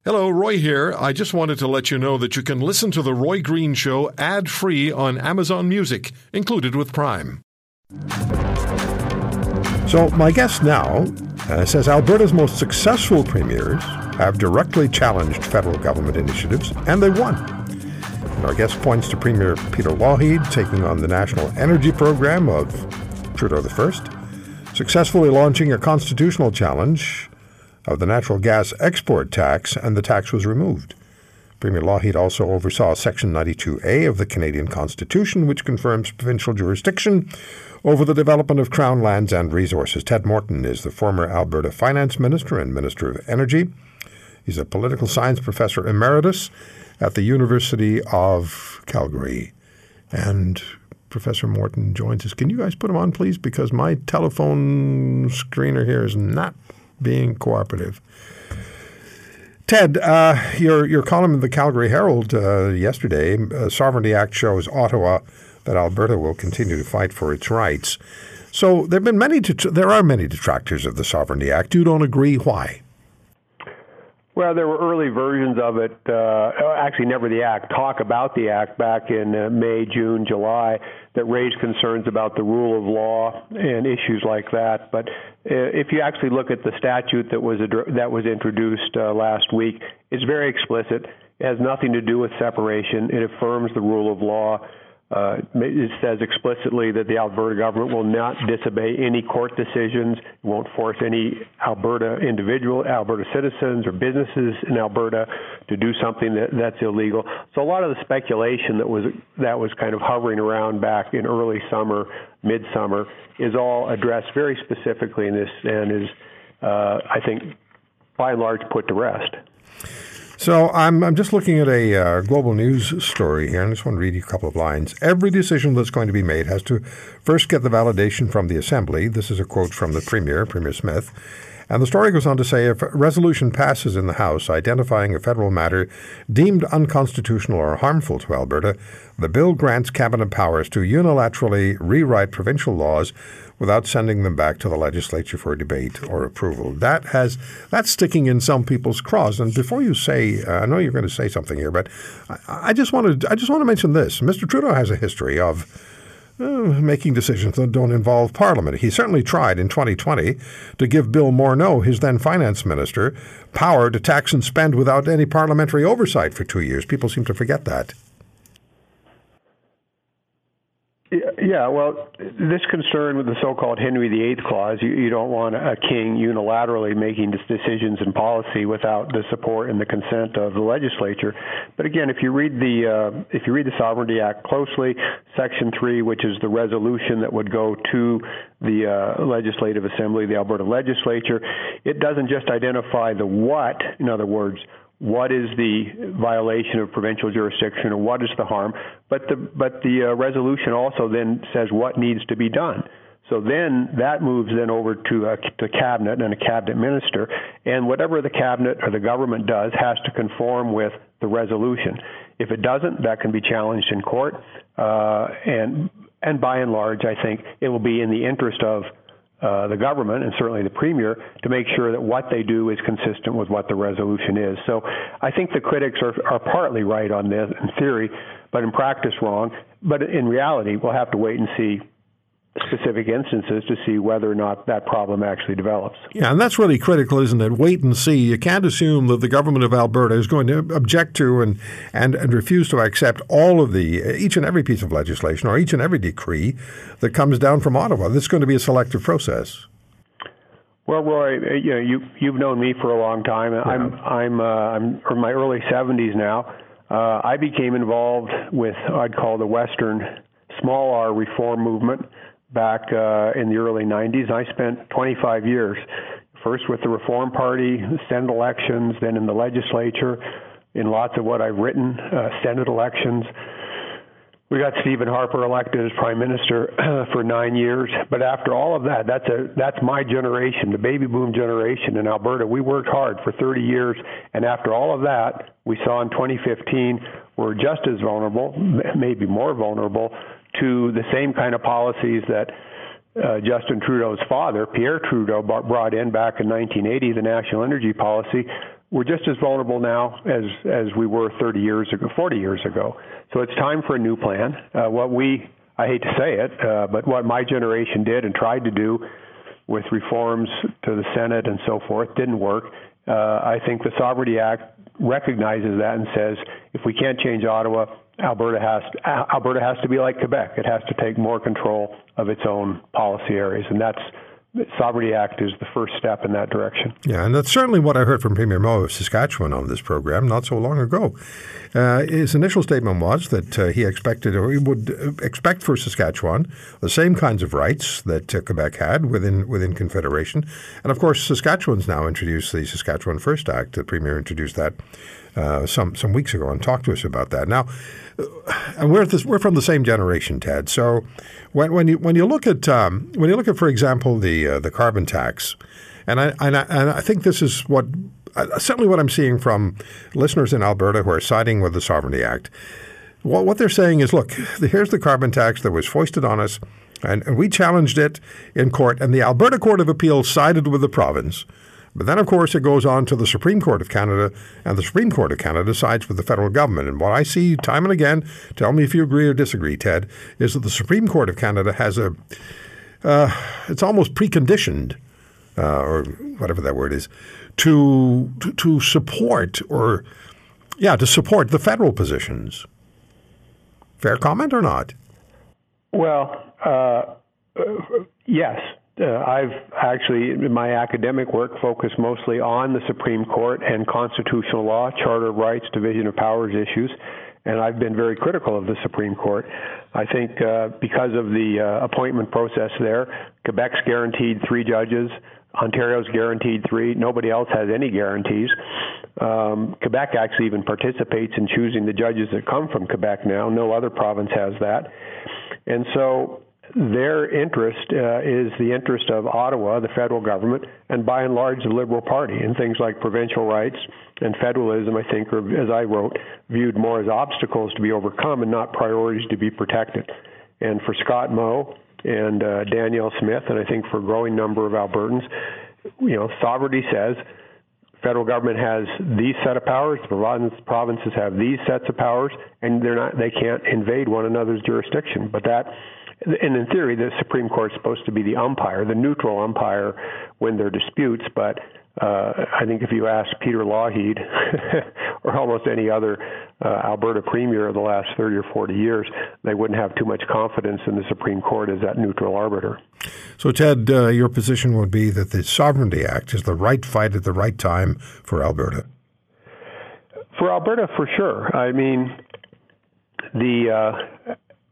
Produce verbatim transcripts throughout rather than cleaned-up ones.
Hello, Roy here. I just wanted to let you know that you can listen to The Roy Green Show ad-free on Amazon Music, included with Prime. So my guest now uh, says Alberta's most successful premiers have directly challenged federal government initiatives, and they won. And our guest points to Premier Peter Lougheed taking on the National Energy Program of Trudeau the First, successfully launching a constitutional challenge of the natural gas export tax, and the tax was removed. Premier Lougheed also oversaw Section ninety-two A of the Canadian Constitution, which confirms provincial jurisdiction over the development of Crown lands and resources. Ted Morton is the former Alberta Finance Minister and Minister of Energy. He's a political science professor emeritus at the University of Calgary. And Professor Morton joins us. Can you guys put him on, please? Because my telephone screener here is not being cooperative. Ted, uh, your your column in the Calgary Herald uh, yesterday, uh, Sovereignty Act shows Ottawa that Alberta will continue to fight for its rights. So there have been many. Det- there are many detractors of the Sovereignty Act. You don't agree? Why? Well, there were early versions of it, uh, actually never the act, talk about the act back in uh, May, June, July, that raised concerns about the rule of law and issues like that. But uh, if you actually look at the statute that was ad- that was introduced uh, last week, it's very explicit. It has nothing to do with separation. It affirms the rule of law. Uh, it says explicitly that the Alberta government will not disobey any court decisions, won't force any Alberta individual, Alberta citizens or businesses in Alberta to do something that, that's illegal. So a lot of the speculation that was that was kind of hovering around back in early summer, midsummer, is all addressed very specifically in this and is, uh, I think, by and large, put to rest. So I'm I'm just looking at a uh, Global News story here, and I just want to read you a couple of lines. Every decision that's going to be made has to first get the validation from the Assembly. This is a quote from the Premier, Premier Smith. And the story goes on to say, if a resolution passes in the House identifying a federal matter deemed unconstitutional or harmful to Alberta, the bill grants Cabinet powers to unilaterally rewrite provincial laws without sending them back to the legislature for debate or approval. That has that's sticking in some people's craws. And before you say, uh, I know you're going to say something here, but I, I just want to I just want to mention this. Mister Trudeau has a history of Uh, making decisions that don't involve Parliament. He certainly tried in twenty twenty to give Bill Morneau, his then finance minister, power to tax and spend without any parliamentary oversight for two years. People seem to forget that. Yeah, well, this concern with the so-called Henry the Eighth clause, you, you don't want a king unilaterally making decisions in policy without the support and the consent of the legislature. But again, if you read the uh, if you read the Sovereignty Act closely, Section three, which is the resolution that would go to the uh, Legislative Assembly, the Alberta Legislature, it doesn't just identify the what, in other words, what is the violation of provincial jurisdiction or what is the harm, but the but the uh, resolution also then says what needs to be done. So then that moves then over to a to cabinet and a cabinet minister, and whatever the cabinet or the government does has to conform with the resolution. If it doesn't, that can be challenged in court, uh, and and by and large, I think it will be in the interest of Uh, the government and certainly the premier to make sure that what they do is consistent with what the resolution is. So I think the critics are, are partly right on this in theory, but in practice wrong. But in reality, we'll have to wait and see specific instances to see whether or not that problem actually develops. Yeah, and that's really critical, isn't it? Wait and see. You can't assume that the government of Alberta is going to object to and, and, and refuse to accept all of the, each and every piece of legislation or each and every decree that comes down from Ottawa. This is going to be a selective process. Well, Roy, you know, you, you've known me for a long time. Yeah. I'm, I'm, uh, I'm in my early seventies now. Uh, I became involved with, I'd call the Western small R reform movement back uh, in the early nineties. I spent twenty-five years, first with the Reform Party, Senate elections, then in the legislature, in lots of what I've written, uh, Senate elections. We got Stephen Harper elected as Prime Minister for nine years. But after all of that, that's a that's my generation, the baby boom generation in Alberta. We worked hard for thirty years, and after all of that, we saw in twenty fifteen we're just as vulnerable, maybe more vulnerable, to the same kind of policies that uh, Justin Trudeau's father, Pierre Trudeau, brought in back in nineteen eighty, the National Energy Policy, we're just as vulnerable now as as we were thirty years ago, forty years ago. So it's time for a new plan. Uh, what we, I hate to say it, uh, but what my generation did and tried to do with reforms to the Senate and so forth didn't work. Uh, I think the Sovereignty Act recognizes that and says if we can't change Ottawa, Alberta has to, Alberta has to be like Quebec. It has to take more control of its own policy areas, and that's the Sovereignty Act is the first step in that direction. Yeah, and that's certainly what I heard from Premier Moe of Saskatchewan on this program not so long ago. Uh, his initial statement was that uh, he expected, or he would expect for Saskatchewan the same kinds of rights that uh, Quebec had within within Confederation. And of course, Saskatchewan's now introduced the Saskatchewan First Act. The Premier introduced that uh, some some weeks ago and talked to us about that. Now, and we're this, we're from the same generation, Ted. So when when you when you look at um, when you look at, for example, the uh, the carbon tax, and I and I, and I think this is what uh, certainly what I'm seeing from listeners in Alberta who are siding with the Sovereignty Act. What what they're saying is, look, here's the carbon tax that was foisted on us, and, and we challenged it in court, and the Alberta Court of Appeal sided with the province. But then, of course, it goes on to the Supreme Court of Canada, and the Supreme Court of Canada sides with the federal government. And what I see time and again, tell me if you agree or disagree, Ted, is that the Supreme Court of Canada has a, uh, it's almost preconditioned, uh, or whatever that word is, to, to to support or, yeah, to support the federal positions. Fair comment or not? Well, uh, uh, yes. Uh, I've actually, in my academic work, focused mostly on the Supreme Court and constitutional law, Charter of Rights, Division of Powers issues, and I've been very critical of the Supreme Court. I think uh, because of the uh, appointment process there, Quebec's guaranteed three judges, Ontario's guaranteed three. Nobody else has any guarantees. Um, Quebec actually even participates in choosing the judges that come from Quebec now. No other province has that. And so their interest uh, is the interest of Ottawa, the federal government, and by and large the Liberal Party. And things like provincial rights and federalism, I think, are, as I wrote, viewed more as obstacles to be overcome and not priorities to be protected. And for Scott Moe and uh, Danielle Smith, and I think for a growing number of Albertans, you know, sovereignty says federal government has these set of powers, the provinces have these sets of powers, and they're not, they can't invade one another's jurisdiction. But that And in theory, the Supreme Court is supposed to be the umpire, the neutral umpire when there are disputes. But uh, I think if you ask Peter Lougheed or almost any other uh, Alberta premier of the last thirty or forty years, they wouldn't have too much confidence in the Supreme Court as that neutral arbiter. So, Ted, uh, your position would be that the Sovereignty Act is the right fight at the right time for Alberta? For Alberta, for sure. I mean, the... Uh,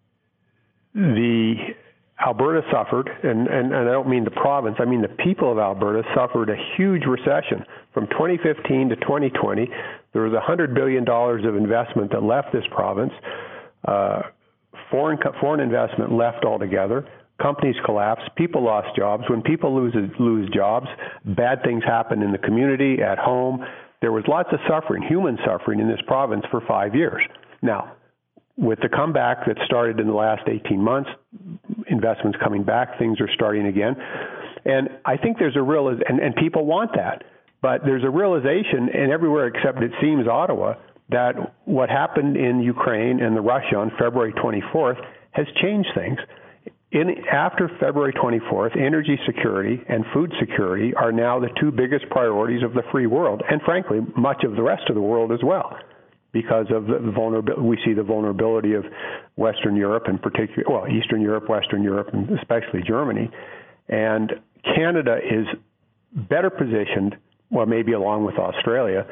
The Alberta suffered, and, and, and I don't mean the province, I mean the people of Alberta suffered a huge recession. From twenty fifteen to twenty twenty, there was one hundred billion dollars of investment that left this province. Uh, foreign foreign investment left altogether. Companies collapsed. People lost jobs. When people lose lose jobs, bad things happen in the community, at home. There was lots of suffering, human suffering in this province for five years. Now, with the comeback that started in the last eighteen months, investments coming back, things are starting again. And I think there's a real, and, and people want that, but there's a realization, and everywhere except it seems Ottawa, that what happened in Ukraine and the Russia on February twenty-fourth has changed things. In, after February twenty-fourth, energy security and food security are now the two biggest priorities of the free world, and frankly, much of the rest of the world as well. Because of the vulnerability, we see the vulnerability of Western Europe, in particular, well, Eastern Europe, Western Europe, and especially Germany. And Canada is better positioned, well, maybe along with Australia,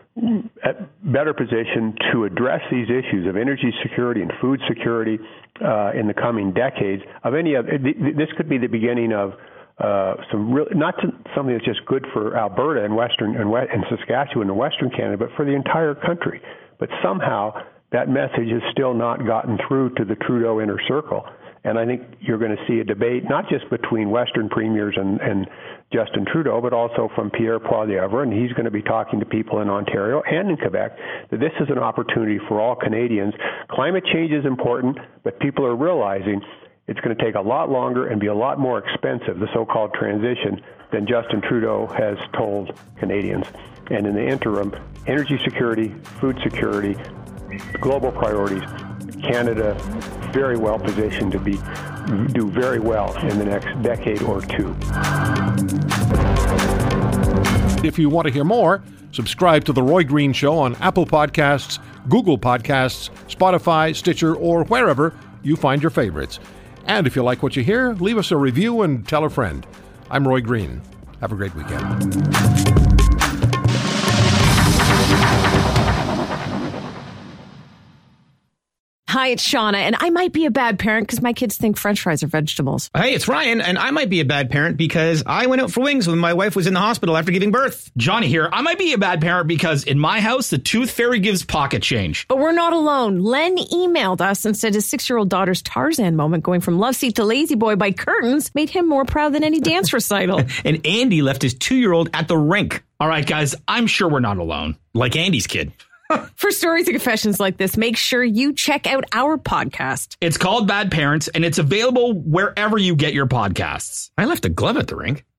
better positioned to address these issues of energy security and food security uh, in the coming decades. Of any other, this could be the beginning of uh, some real, not to, something that's just good for Alberta and Western and, and Saskatchewan and Western Canada, but for the entire country. But somehow that message has still not gotten through to the Trudeau inner circle. And I think you're going to see a debate, not just between Western premiers and, and Justin Trudeau, but also from Pierre Poilievre, and he's going to be talking to people in Ontario and in Quebec, that this is an opportunity for all Canadians. Climate change is important, but people are realizing it's going to take a lot longer and be a lot more expensive, the so-called transition, than Justin Trudeau has told Canadians. And in the interim, energy security, food security, global priorities, Canada very well positioned to be do very well in the next decade or two. If you want to hear more, subscribe to The Roy Green Show on Apple Podcasts, Google Podcasts, Spotify, Stitcher, or wherever you find your favorites. And if you like what you hear, leave us a review and tell a friend. I'm Roy Green. Have a great weekend. Hi, it's Shauna, and I might be a bad parent because my kids think French fries are vegetables. Hey, it's Ryan, and I might be a bad parent because I went out for wings when my wife was in the hospital after giving birth. Johnny here. I might be a bad parent because in my house, the tooth fairy gives pocket change. But we're not alone. Len emailed us and said his six-year-old daughter's Tarzan moment going from love seat to lazy boy by curtains made him more proud than any dance recital. And Andy left his two-year-old at the rink. All right, guys, I'm sure we're not alone. Like Andy's kid. For stories and confessions like this, make sure you check out our podcast. It's called Bad Parents, and it's available wherever you get your podcasts. I left a glove at the rink.